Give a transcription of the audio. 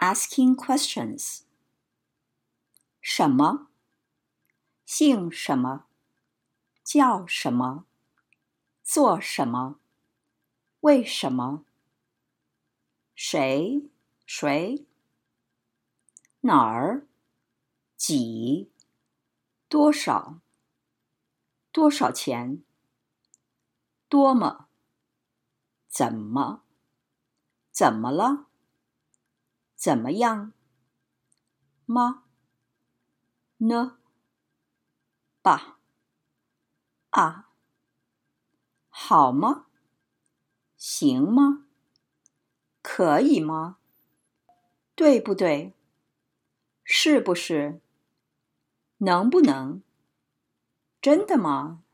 asking questions. 什么？姓什么？叫什么？做什么？为什么？谁？谁？哪儿？几？多少？多少钱？多么？怎么？怎么了？怎么样？吗？呢？吧？啊？好吗？行吗？可以吗？对不对？是不是？能不能？真的吗？